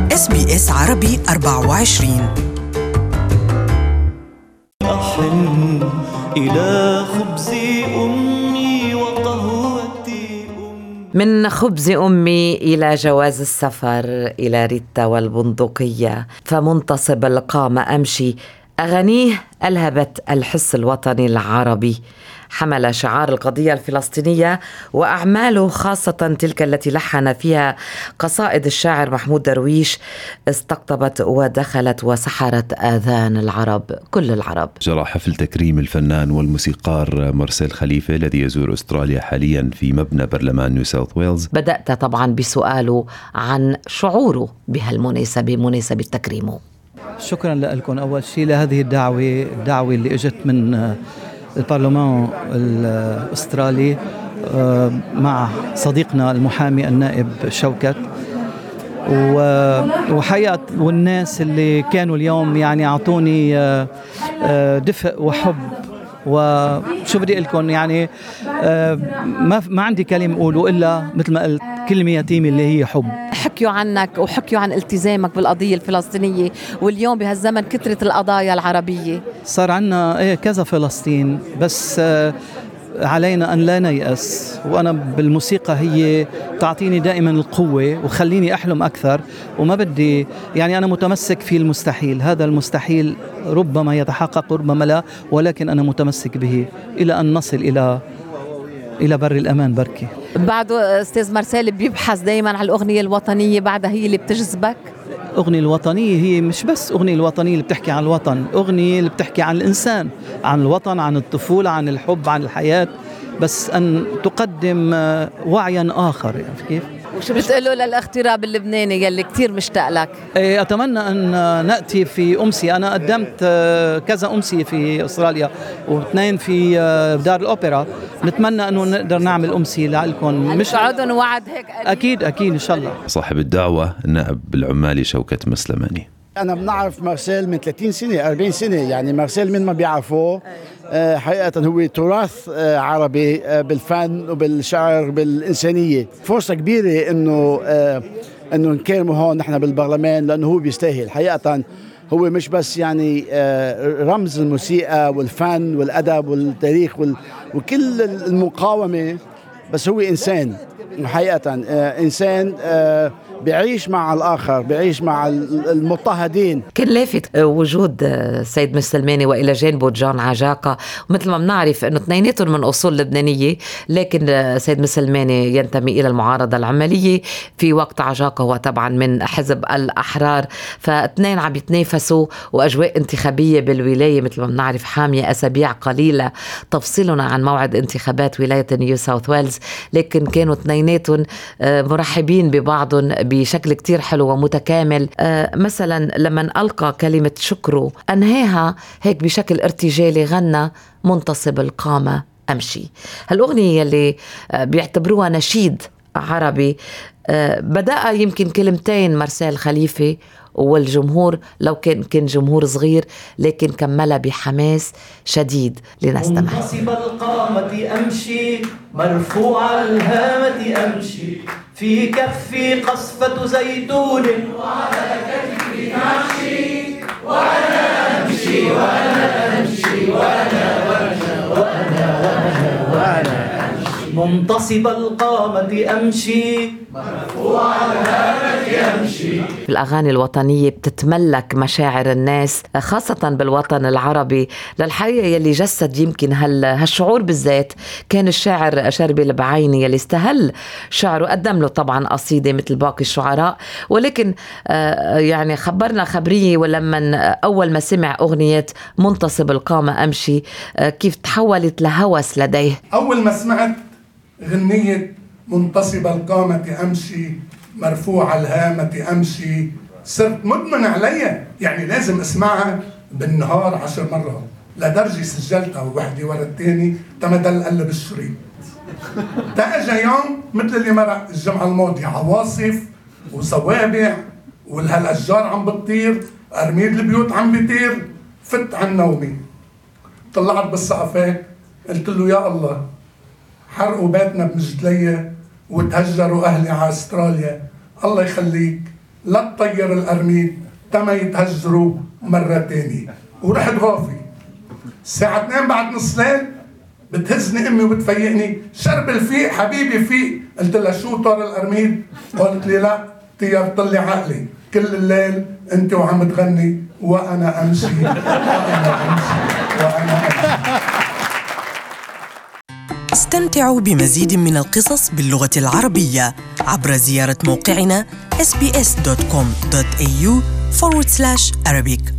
SBS عربي 24. أحن إلى خبز أمي وقهوتي من خبز أمي إلى جواز السفر، إلى ريتا والبندقية، فمنتصب القامة أمشي. أغانيه ألهبت الحس الوطني العربي، حمل شعار القضية الفلسطينية، وأعماله خاصة تلك التي لحن فيها قصائد الشاعر محمود درويش استقطبت ودخلت وسحرت آذان العرب، كل العرب. جرى حفل تكريم الفنان والموسيقار مارسيل خليفة الذي يزور أستراليا حاليا في مبنى برلمان نيو ساوث ويلز. بدأت طبعا بسؤاله عن شعوره بهالمناسبة، مناسبة تكريمه. شكرا لكم أول شيء لهذه الدعوة اللي اجت من البرلمان الأسترالي مع صديقنا المحامي النائب شوكت، وحقيقة والناس اللي كانوا اليوم يعني أعطوني دفء وحب. وشو بدي لكم يعني ما عندي كلمة أقوله إلا مثل ما قلت كلمة يتيمة اللي هي حب. حكيوا عنك وحكيوا عن التزامك بالقضية الفلسطينية، واليوم بهالزمن كثرة القضايا العربية، صار عنا كذا فلسطين، بس علينا أن لا نيأس. وأنا بالموسيقى هي تعطيني دائما القوة وخليني أحلم أكثر، وما بدي يعني أنا متمسك في المستحيل. هذا المستحيل ربما يتحقق ربما لا، ولكن أنا متمسك به إلى أن نصل إلى بر الأمان بركي. بعده أستاذ مارسيل بيبحث دايما على الأغنية الوطنية، بعدها هي اللي بتجذبك. أغنية الوطنية هي مش بس أغنية الوطنية اللي بتحكي عن الوطن، أغنية اللي بتحكي عن الإنسان، عن الوطن، عن الطفولة، عن الحب، عن الحياة، بس أن تقدم وعيا آخر. يعني كيف؟ وشو بتقوله للاغتراب اللبناني يلي كتير مشتاق لك؟ أتمنى أن نأتي في أمسية. أنا قدمت كذا أمسية في أستراليا واثنين في دار الأوبرا. نتمنى أنه نقدر نعمل أمسية لكم. مش عدن وعد هيك؟ أكيد إن شاء الله. صاحب الدعوة النائب العمالي شوكت مسلماني. أنا بنعرف مارسيل من 30 سنة 40 سنة، يعني مارسيل من ما بيعرفوه حقيقة هو تراث عربي بالفن وبالشعر بالإنسانية. فرصة كبيرة إنه نكرمه هون نحن بالبرلمان، لأنه هو بيستاهل حقيقة. هو مش بس يعني رمز الموسيقى والفن والأدب والتاريخ وكل المقاومة، بس هو إنسان حقيقة، إنسان بيعيش مع الآخر، بيعيش مع المضطهدين. كان لافت وجود سيد مسلماني وإلى جانبه جان عجاقة، ومثل ما بنعرف أنه اثنيناتهم من أصول لبنانية، لكن سيد مسلماني ينتمي إلى المعارضة العملية، في وقت عجاقة هو طبعا من حزب الأحرار، فاثنين عم يتنافسوا، وأجواء انتخابية بالولاية مثل ما بنعرف حامية. أسابيع قليلة تفصلنا عن موعد انتخابات ولاية نيو ساوث ويلز، لكن كانوا اثنيناتهم مرحبين ببعضهم بشكل كتير حلو ومتكامل. مثلا لما ألقى كلمة شكره أنهاها هيك بشكل ارتجالي، غنى منتصب القامة أمشي. هالأغنية اللي بيعتبروها نشيد عربي بدأ يمكن كلمتين مارسيل خليفة، والجمهور لو كان جمهور صغير لكن كملها بحماس شديد. لنستمع. منتصب القامة أمشي، مرفوع الهامة أمشي، في كفي قصفة زيتون، وعلى كتفي أمشي، وأنا أمشي وأنا أمشي وأنا منتصب القامة أمشي، مرفوع الهامة أمشي. في الأغاني الوطنية بتتملك مشاعر الناس، خاصة بالوطن العربي. للحقيقة يلي جسد يمكن هالشعور بالذات كان الشاعر شربي البعيني، يلي استهل شعره، قدم له طبعا قصيدة مثل باقي الشعراء، ولكن يعني خبرنا خبرية. ولما أول ما سمع أغنية منتصب القامة أمشي كيف تحولت لهوس لديه. أول ما سمعت غنية منتصب القامة أمشي، مرفوع الهامة أمشي، صرت مدمن عليها، يعني لازم أسمعها بالنهار 10 مرات، لدرجة سجلتها وحدي ورا الثاني تمدل قلب الشريط. تأجى يوم مثل اللي مرق الجمعة الماضية، عواصف وصوابع والهالأشجار عم بتطير، أرميد البيوت عم بيطير. فت عن نومي، طلعت بالسقفات، قلت له يا الله حرقوا بيتنا بمجدلية وتهجروا أهلي على أستراليا، الله يخليك لا تطير القرميد تما يتهجروا مرة تانية. ورحت غافي الساعة 2 بعد نص ليل، بتهزني امي وبتفيقني، شرب الفيق حبيبي فيق. قلت لها شو طار القرميد؟ قالت لي لا طيرت لي عقلي، كل الليل انت وعم تغني وانا امشي وانا امشي وانا امشي. استمتعوا بمزيد من القصص باللغة العربية عبر زيارة موقعنا sbs.com.au/Arabic.